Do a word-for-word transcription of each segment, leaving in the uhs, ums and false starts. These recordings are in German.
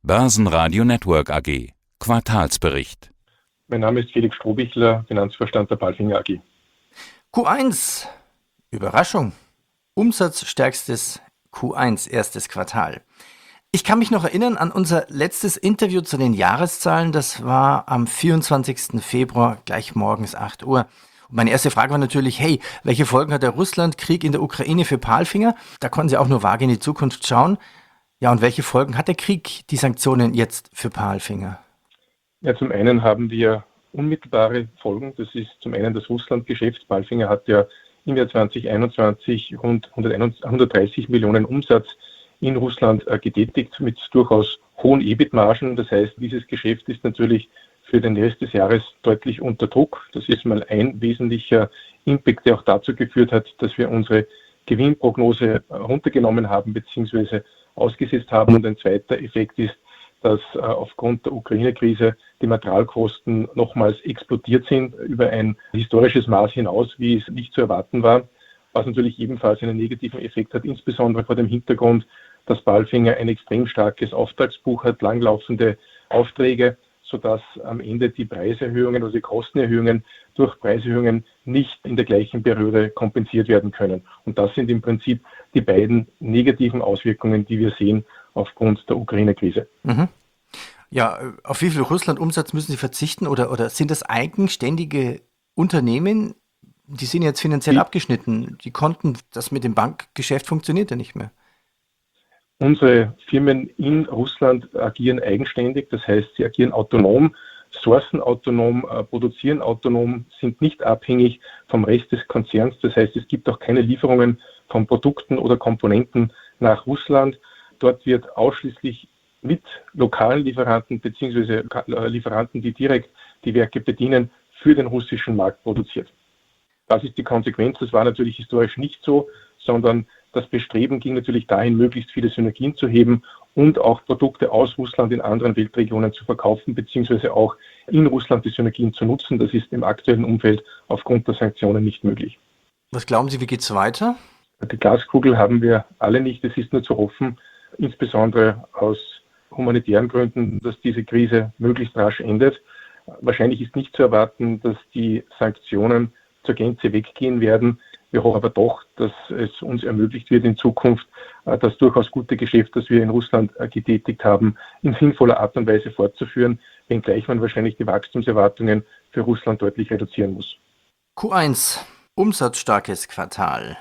Börsenradio Network A G. Quartalsbericht. Mein Name ist Felix Strohbichler, Finanzvorstand der Palfinger A G. Q eins. Überraschung. Umsatzstärkstes Q eins, erstes Quartal. Ich kann mich noch erinnern an unser letztes Interview zu den Jahreszahlen. Das war am vierundzwanzigsten Februar, gleich morgens acht Uhr. Und meine erste Frage war natürlich, hey, welche Folgen hat der Russlandkrieg in der Ukraine für Palfinger? Da konnten Sie auch nur vage in die Zukunft schauen. Ja, und welche Folgen hat der Krieg, die Sanktionen jetzt für Palfinger? Ja, zum einen haben wir unmittelbare Folgen. Das ist zum einen das Russlandgeschäft. Palfinger hat ja im Jahr zwanzig einundzwanzig rund hundertdreißig Millionen Umsatz in Russland äh, getätigt mit durchaus hohen E B I T-Margen. Das heißt, dieses Geschäft ist natürlich für den Rest des Jahres deutlich unter Druck. Das ist mal ein wesentlicher Impact, der auch dazu geführt hat, dass wir unsere Gewinnprognose runtergenommen haben bzw. ausgesetzt haben. Und ein zweiter Effekt ist, dass äh, aufgrund der Ukraine-Krise die Materialkosten nochmals explodiert sind über ein historisches Maß hinaus, wie es nicht zu erwarten war, was natürlich ebenfalls einen negativen Effekt hat, insbesondere vor dem Hintergrund, dass Palfinger ein extrem starkes Auftragsbuch hat, langlaufende Aufträge, sodass am Ende die Preiserhöhungen, also die Kostenerhöhungen durch Preiserhöhungen nicht in der gleichen Periode kompensiert werden können. Und das sind im Prinzip die beiden negativen Auswirkungen, die wir sehen aufgrund der Ukraine-Krise. Mhm. Ja, auf wie viel Russland-Umsatz müssen Sie verzichten oder, oder sind das eigenständige Unternehmen? Die sind jetzt finanziell die, abgeschnitten. Die konnten, das mit dem Bankgeschäft funktioniert ja nicht mehr. Unsere Firmen in Russland agieren eigenständig, das heißt, sie agieren autonom, sourcen autonom, äh, produzieren autonom, sind nicht abhängig vom Rest des Konzerns. Das heißt, es gibt auch keine Lieferungen von Produkten oder Komponenten nach Russland. Dort wird ausschließlich mit lokalen Lieferanten bzw. Lieferanten, die direkt die Werke bedienen, für den russischen Markt produziert. Das ist die Konsequenz. Das war natürlich historisch nicht so, sondern das Bestreben ging natürlich dahin, möglichst viele Synergien zu heben und auch Produkte aus Russland in anderen Weltregionen zu verkaufen, beziehungsweise auch in Russland die Synergien zu nutzen. Das ist im aktuellen Umfeld aufgrund der Sanktionen nicht möglich. Was glauben Sie, wie geht es weiter? Die Glaskugel haben wir alle nicht. Es ist nur zu hoffen, insbesondere aus humanitären Gründen, dass diese Krise möglichst rasch endet. Wahrscheinlich ist nicht zu erwarten, dass die Sanktionen zur Gänze weggehen werden. Wir hoffen aber doch, dass es uns ermöglicht wird in Zukunft, das durchaus gute Geschäft, das wir in Russland getätigt haben, in sinnvoller Art und Weise fortzuführen, wenngleich man wahrscheinlich die Wachstumserwartungen für Russland deutlich reduzieren muss. Q eins, umsatzstarkes Quartal,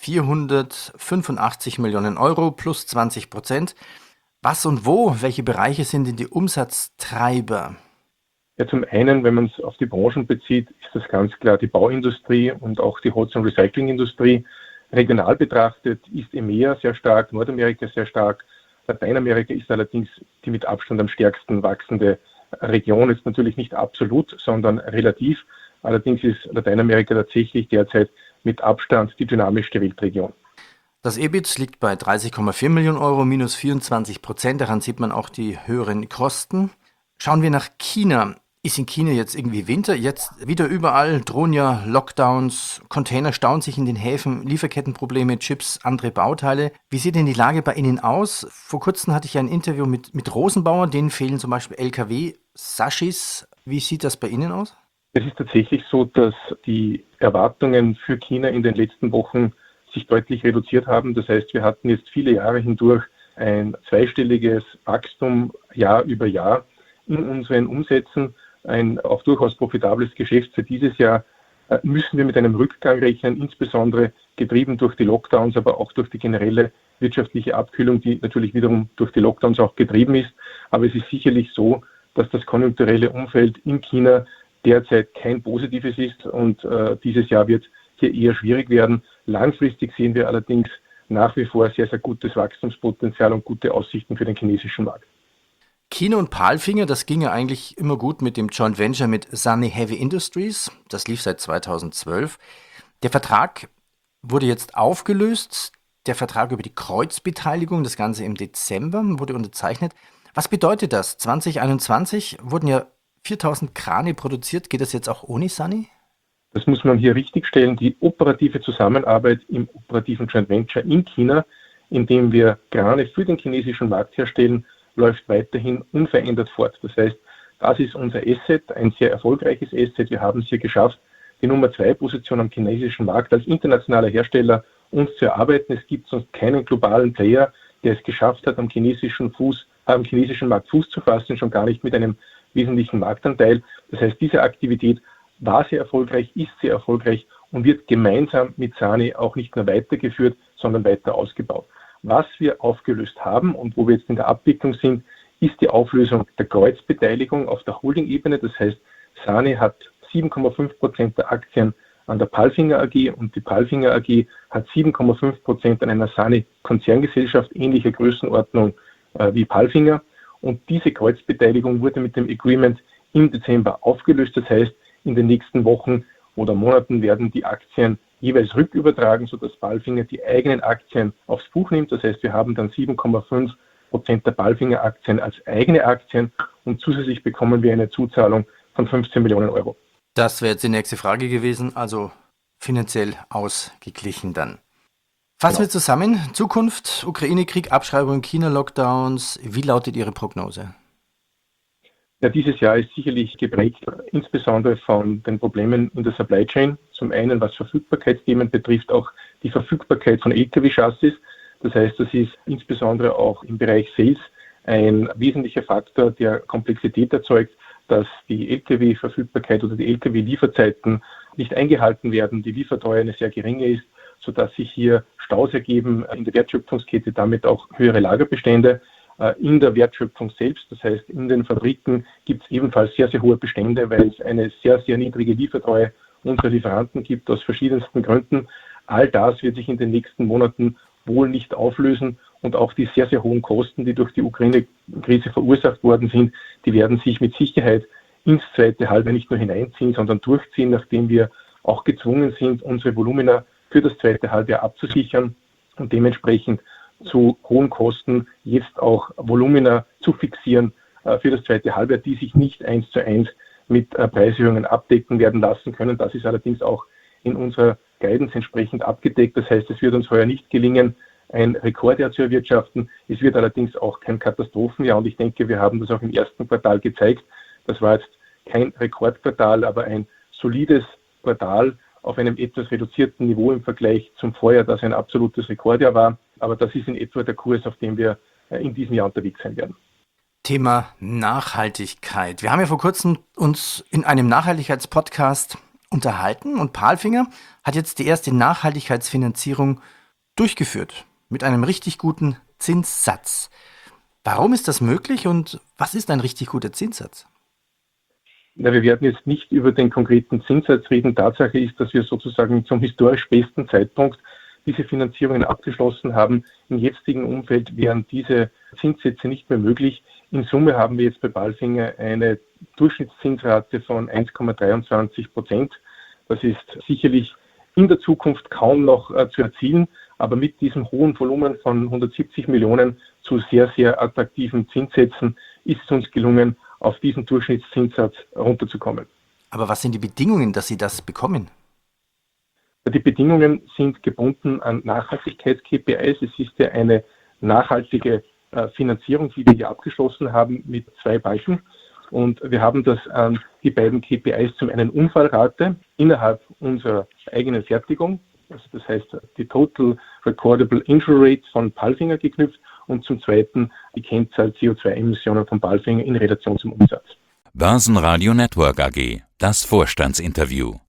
vierhundertfünfundachtzig Millionen Euro plus zwanzig Prozent. Was und wo, welche Bereiche sind denn die Umsatztreiber? Ja, zum einen, wenn man es auf die Branchen bezieht, ist das ganz klar die Bauindustrie und auch die Holz- und Recyclingindustrie. Regional betrachtet ist E M E A sehr stark, Nordamerika sehr stark. Lateinamerika ist allerdings die mit Abstand am stärksten wachsende Region. Ist natürlich nicht absolut, sondern relativ. Allerdings ist Lateinamerika tatsächlich derzeit mit Abstand die dynamischste Weltregion. Das E B I T liegt bei dreißig Komma vier Millionen Euro, minus vierundzwanzig Prozent. Daran sieht man auch die höheren Kosten. Schauen wir nach China. Ist in China jetzt irgendwie Winter? Jetzt wieder überall drohen ja Lockdowns, Container stauen sich in den Häfen, Lieferkettenprobleme, Chips, andere Bauteile. Wie sieht denn die Lage bei Ihnen aus? Vor kurzem hatte ich ein Interview mit, mit Rosenbauer, denen fehlen zum Beispiel L K W-Sachis. Wie sieht das bei Ihnen aus? Es ist tatsächlich so, dass die Erwartungen für China in den letzten Wochen sich deutlich reduziert haben. Das heißt, wir hatten jetzt viele Jahre hindurch ein zweistelliges Wachstum Jahr über Jahr in unseren Umsätzen. Ein auch durchaus profitables Geschäft für dieses Jahr, äh, müssen wir mit einem Rückgang rechnen, insbesondere getrieben durch die Lockdowns, aber auch durch die generelle wirtschaftliche Abkühlung, die natürlich wiederum durch die Lockdowns auch getrieben ist. Aber es ist sicherlich so, dass das konjunkturelle Umfeld in China derzeit kein positives ist und äh, dieses Jahr wird hier eher schwierig werden. Langfristig sehen wir allerdings nach wie vor sehr, sehr gutes Wachstumspotenzial und gute Aussichten für den chinesischen Markt. China und Palfinger, das ging ja eigentlich immer gut mit dem Joint Venture mit Sunny Heavy Industries. Das lief seit zweitausendzwölf. Der Vertrag wurde jetzt aufgelöst. Der Vertrag über die Kreuzbeteiligung, das Ganze im Dezember, wurde unterzeichnet. Was bedeutet das? zwanzig einundzwanzig wurden ja viertausend Krane produziert. Geht das jetzt auch ohne Sunny? Das muss man hier richtigstellen. Die operative Zusammenarbeit im operativen Joint Venture in China, in dem wir Krane für den chinesischen Markt herstellen, läuft weiterhin unverändert fort. Das heißt, das ist unser Asset, ein sehr erfolgreiches Asset. Wir haben es hier geschafft, die Nummer zwei Position am chinesischen Markt als internationaler Hersteller uns zu erarbeiten. Es gibt sonst keinen globalen Player, der es geschafft hat, am chinesischen Fuß, am chinesischen Markt Fuß zu fassen, schon gar nicht mit einem wesentlichen Marktanteil. Das heißt, diese Aktivität war sehr erfolgreich, ist sehr erfolgreich und wird gemeinsam mit Sany auch nicht nur weitergeführt, sondern weiter ausgebaut. Was wir aufgelöst haben und wo wir jetzt in der Abwicklung sind, ist die Auflösung der Kreuzbeteiligung auf der Holding-Ebene. Das heißt, Sany hat sieben Komma fünf Prozent der Aktien an der Palfinger A G und die Palfinger A G hat sieben Komma fünf Prozent an einer Sany-Konzerngesellschaft ähnlicher Größenordnung äh, wie Palfinger. Und diese Kreuzbeteiligung wurde mit dem Agreement im Dezember aufgelöst. Das heißt, in den nächsten Wochen oder Monaten werden die Aktien jeweils rückübertragen, sodass Palfinger die eigenen Aktien aufs Buch nimmt. Das heißt, wir haben dann sieben Komma fünf Prozent der Palfinger Aktien als eigene Aktien und zusätzlich bekommen wir eine Zuzahlung von fünfzehn Millionen Euro. Das wäre jetzt die nächste Frage gewesen, also finanziell ausgeglichen dann. Fassen Genau. wir zusammen, Zukunft, Ukraine-Krieg, Abschreibung, China-Lockdowns, wie lautet Ihre Prognose? Ja, dieses Jahr ist sicherlich geprägt, insbesondere von den Problemen in der Supply Chain. Zum einen, was Verfügbarkeitsthemen betrifft, auch die Verfügbarkeit von L K W-Chassis. Das heißt, das ist insbesondere auch im Bereich Sales ein wesentlicher Faktor, der Komplexität erzeugt, dass die L K W-Verfügbarkeit oder die L K W-Lieferzeiten nicht eingehalten werden, die Liefertreue eine sehr geringe ist, sodass sich hier Staus ergeben in der Wertschöpfungskette, damit auch höhere Lagerbestände. In der Wertschöpfung selbst, das heißt in den Fabriken, gibt es ebenfalls sehr, sehr hohe Bestände, weil es eine sehr, sehr niedrige Liefertreue unserer Lieferanten gibt, aus verschiedensten Gründen. All das wird sich in den nächsten Monaten wohl nicht auflösen und auch die sehr, sehr hohen Kosten, die durch die Ukraine-Krise verursacht worden sind, die werden sich mit Sicherheit ins zweite Halbjahr nicht nur hineinziehen, sondern durchziehen, nachdem wir auch gezwungen sind, unsere Volumina für das zweite Halbjahr abzusichern und dementsprechend zu hohen Kosten jetzt auch Volumina zu fixieren äh, für das zweite Halbjahr, die sich nicht eins zu eins mit äh, Preiserhöhungen abdecken werden lassen können. Das ist allerdings auch in unserer Guidance entsprechend abgedeckt. Das heißt, es wird uns heuer nicht gelingen, ein Rekordjahr zu erwirtschaften. Es wird allerdings auch kein Katastrophenjahr und ich denke, wir haben das auch im ersten Quartal gezeigt. Das war jetzt kein Rekordquartal, aber ein solides Quartal auf einem etwas reduzierten Niveau im Vergleich zum Vorjahr, das ein absolutes Rekordjahr war. Aber das ist in etwa der Kurs, auf dem wir in diesem Jahr unterwegs sein werden. Thema Nachhaltigkeit. Wir haben ja vor kurzem uns in einem Nachhaltigkeitspodcast unterhalten und Palfinger hat jetzt die erste Nachhaltigkeitsfinanzierung durchgeführt mit einem richtig guten Zinssatz. Warum ist das möglich und was ist ein richtig guter Zinssatz? Na, wir werden jetzt nicht über den konkreten Zinssatz reden. Tatsache ist, dass wir sozusagen zum historisch besten Zeitpunkt diese Finanzierungen abgeschlossen haben. Im jetzigen Umfeld wären diese Zinssätze nicht mehr möglich. In Summe haben wir jetzt bei Palfinger eine Durchschnittszinsrate von eins Komma dreiundzwanzig Prozent. Das ist sicherlich in der Zukunft kaum noch äh, zu erzielen, aber mit diesem hohen Volumen von hundertsiebzig Millionen zu sehr, sehr attraktiven Zinssätzen ist es uns gelungen, auf diesen Durchschnittszinssatz runterzukommen. Aber was sind die Bedingungen, dass Sie das bekommen? Die Bedingungen sind gebunden an Nachhaltigkeits-K P Is. Es ist ja eine nachhaltige äh, Finanzierung, die wir hier abgeschlossen haben mit zwei Balken. Und wir haben das an die beiden K P Is, zum einen Unfallrate innerhalb unserer eigenen Fertigung, also das heißt die Total Recordable Injury Rate von Palfinger geknüpft und zum zweiten die Kennzahl C O zwei Emissionen von Palfinger in Relation zum Umsatz. Börsenradio Network A G, das Vorstandsinterview.